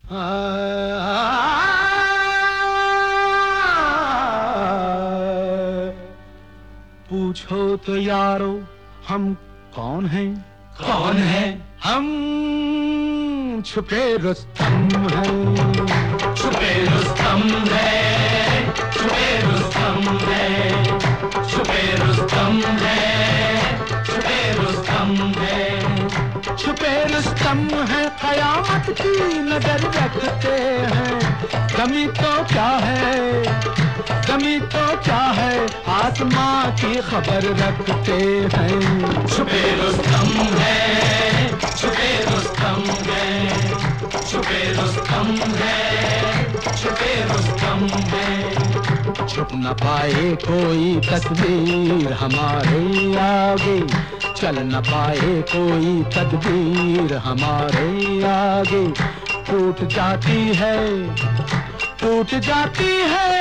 पूछो तो यारो हम कौन हैं? कौन है? हम छुपे रुस्तम हैं। छुपे रुस्तम है, छुपे रुस्तम है, छुपे रुस्तम है, छुपे रुस्तम है। छुपे रुस्तम है, कयामत की नजर रखते हैं। कमी तो क्या है, कमी तो क्या है, आसमां की खबर रखते हैं। छुपे रुस्तम है, छुपे रुस्तम है, छुपे रुस्तम है, छुपे रुस्तम है। छुप न पाए कोई तस्वीर हमारे आगे, चल न पाए कोई तदबीर हमारे आगे। टूट जाती है, टूट जाती है,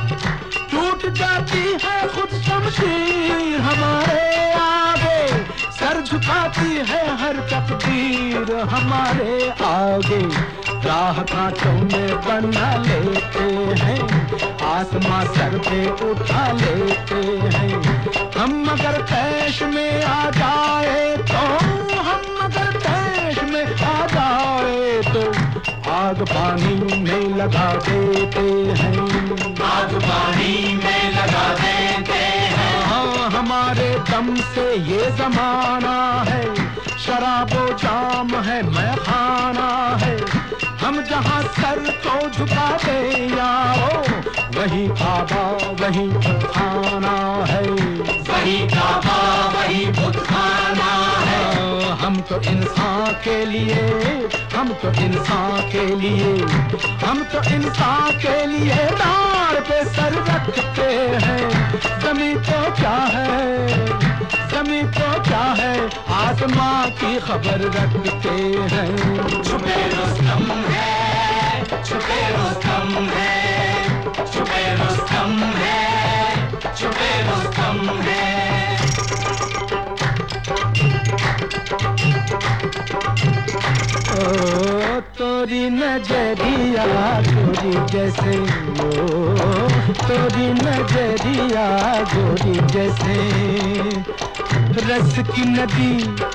टूट जाती है खुद शमशीर हमारे आगे। सर झुकाती है हर तकदीर हमारे आगे। राह कांटों में बना लेते हैं, आसमां सर पे उठा लेते हैं। हम अगर तैश में आ जाए तो, हम अगर तैश में आ जाए तो आग पानी में लगा देते हैं। आग पानी में लगा देते हैं। हाँ, हमारे दम से ये जमाना है, शराबो जाम है, मैखाना है। हम जहाँ सर को झुका दे यारो, वही काबा वही बुतखाना है। वही काबा वही बुतखाना है। हम तो इंसान के लिए, हम तो इंसान के लिए, हम तो इंसान के लिए डार पे सर रखते हैं। ज़मीं तो क्या है, ज़मीं तो क्या है, आसमां की खबर रखते हैं। छुपे रुस्तम है, छुपे रुस्तम है, छुपे रुस्तम है, छुपे रुस्तम है। ओ तोरी नजरिया गोरी जैसे, ओ तोरी नजरिया गोरी जैसे, रस की नदी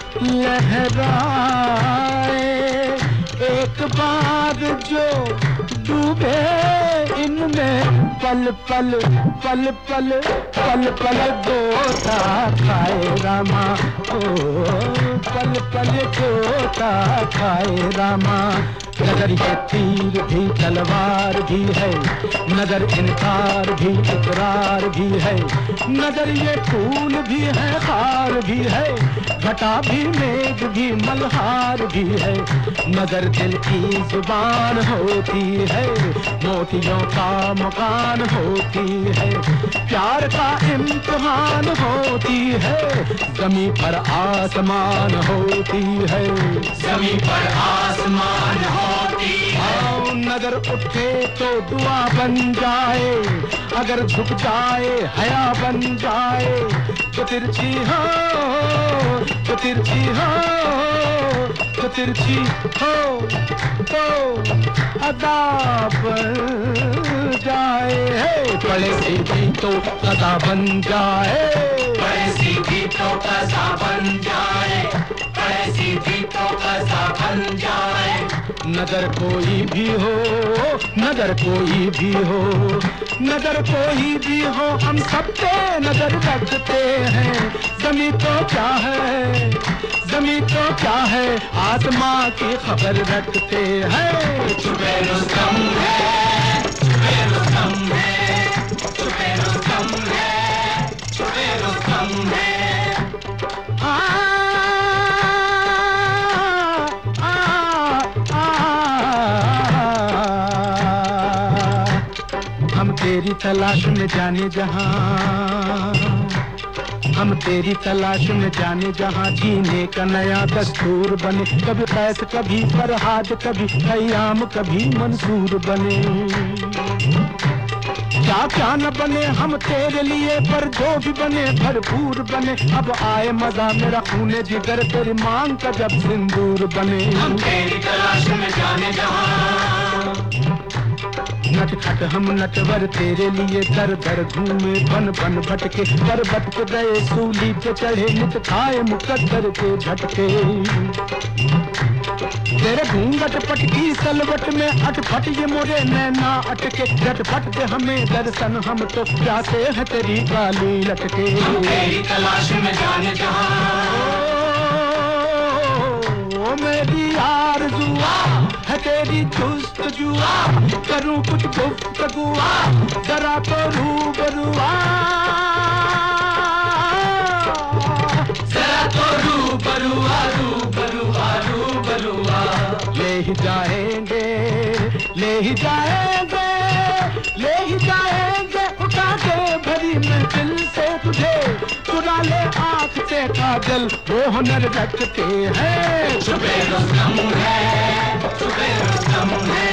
लहराए। एक बार जो डूबे इनमें, पल पल पल पल पल पल गोता खाए रामा। ओ पल पल गोता खाए रामा। नजर ये तीर भी तलवार भी है, नजर इनकार भी इकरार भी है। नजर ये फूल भी है, खार भी है, घटा भी मेघ भी मल्हार भी है। नजर दिल की जुबान होती है, मोतियों का मकान होती है। प्यार का इम्तिहान होती है, ज़मीं पर आसमान होती है। ज़मीं पर आसमान होती है। नजर उठे तो दुआ बन जाए, अगर झुक जाए हया बन जाए। तो तिरछी हो, तो तिरछी हो, तो तिरछी हो तो अदा बन जाए। पड़े सीधी तो कदा बन जाए, पड़े सीधी तो कदा बन जाए, पड़े सीधी तो कदा बन जाए। नजर कोई भी हो, नजर कोई भी हो, नजर कोई भी हो, हम सब पे नजर रखते हैं। ज़मीं तो क्या है, ज़मीं तो क्या है, आसमां की खबर रखते हैं। छुपे रुस्तम है, छुपे रुस्तम है, छुपे रुस्तम है, छुपे रुस्तम है। हम तेरी तलाश में जाने जहां, हम तेरी तलाश में जाने जहां। जीने का नया दस्तूर बने, कभी कैस कभी फरहाद, कभी ख़याम कभी मंसूर बने। क्या क्या न बने हम तेरे लिए, पर जो भी बने भरपूर बने। अब आए मजा मेरा खूने जिगर, तेरी मांग का जब सिंदूर बने। हम तेरी तलाश में जाने जहां। खट खट हम नटवर तेरे लिए दर दर घूमे बन बन भटके पर्वत पे गए सूली पे चढ़े नित खाए मुकद्दर के झटके तेरे घूंघट पटकी सलवट में अटपट ये मोरे नैना अटके झटपट दे हमें दर्शन हम तो प्यासे है तेरी काली लटके तेरी तलाश में जाने जहां ओ मेरी आरज़ुआ है तेरी जुस्तजुआ करूं कुछ गुफ्तगुआ जरा तो रूबरुआ जरा तो रूबरुआ रूबरुआ रूबरुआ ले ही जाएंगे ले ही जाएंगे ले ही जाएंगे उठा के भरी महफिल से तुझे चुरा ले आँख से काजल वो हुनर रखते हैं छुपे रुस्तम है छुपे रुस्तम है